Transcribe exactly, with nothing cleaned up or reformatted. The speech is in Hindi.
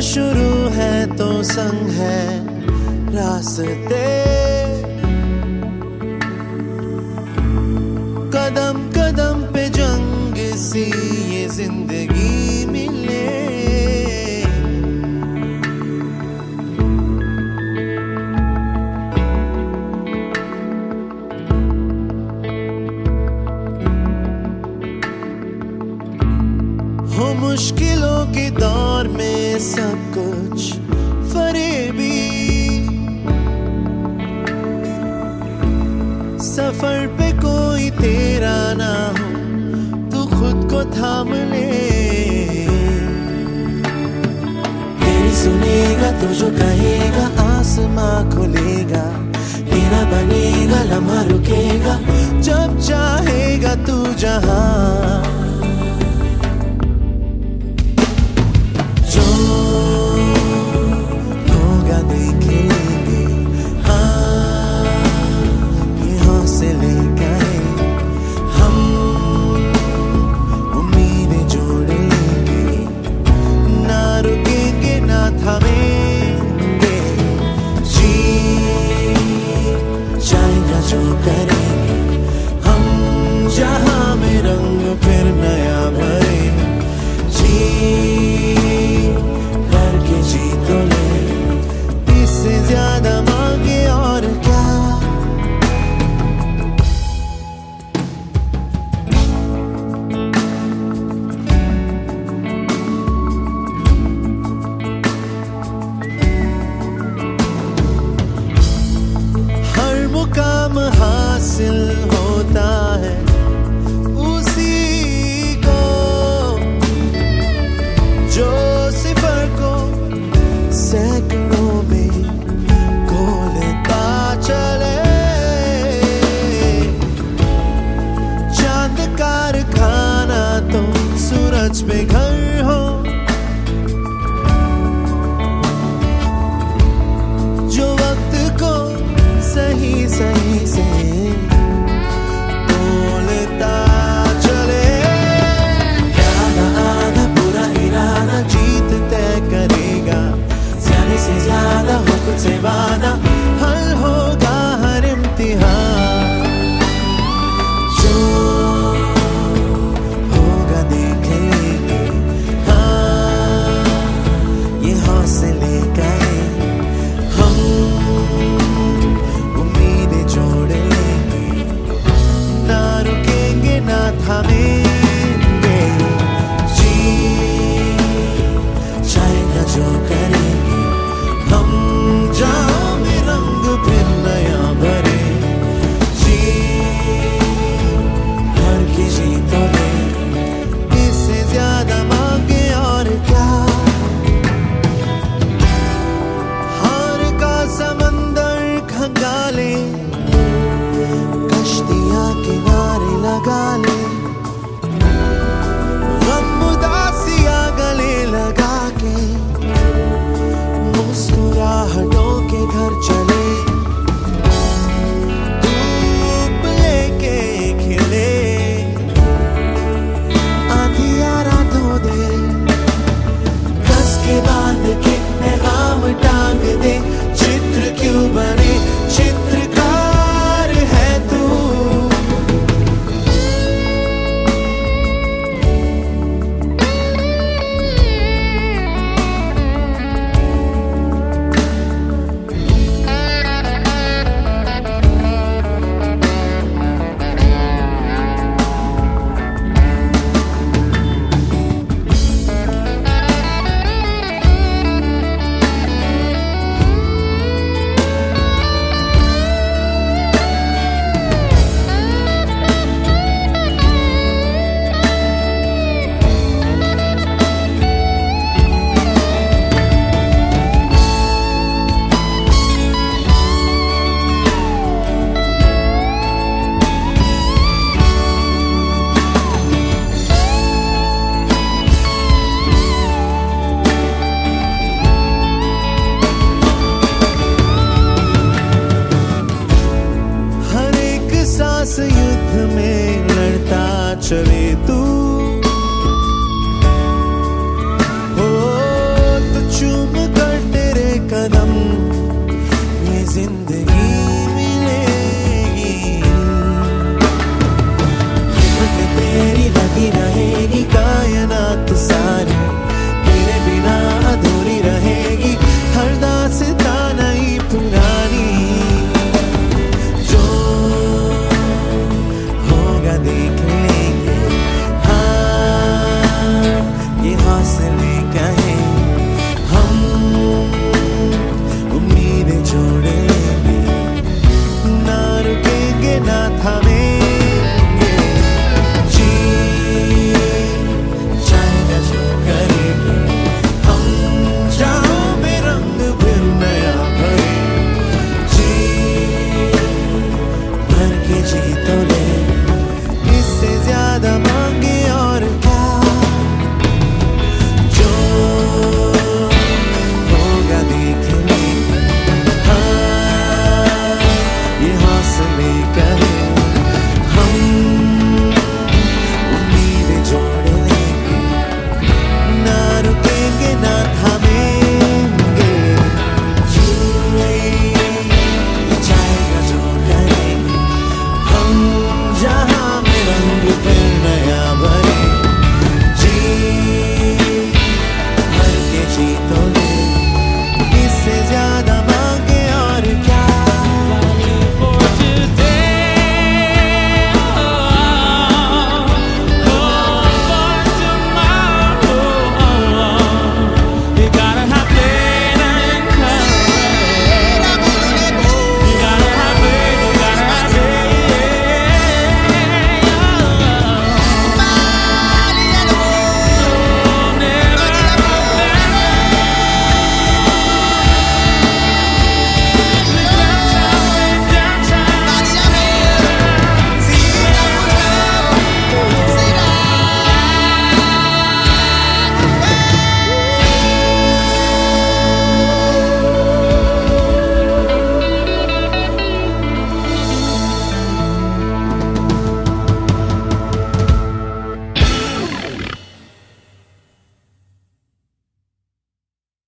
शुरू है तो संग है रास्ते, कदम कदम पे जंग सी ये जिंदगी मिले। हो मुश्किलों के दौर में सब कुछ फरेबी, सफर पे कोई तेरा ना हो तू खुद को थाम ले। तेरी सुनेगा तो जो कहेगा आसमां खुलेगा, तेरा बनेगा लम्हा रुकेगा जब चाहेगा तू जहां। जो होगा देखेंगे, हाँ ये हौसले गए हम उम्मीदें जोड़ेंगे, ना रुकेंगे ना थमेंगे, जी जाएगा जो करेंगे हम जहां में रंग फिर नया भरेंगे। जी करके जी तो ले, इससे ज्यादा मांगे और क्या। हर मुकाम हासिल होता है उसी को जो सिफर को सैकड़ों में खोलता चले। चांद कारखाना तो सूरज पे घर हो, जो वक्त को सही सही से बोलता चले। आधा आधा पूरा इरादा जीत तय करेगा, ज्यादा से ज्यादा हो कुछ से वादा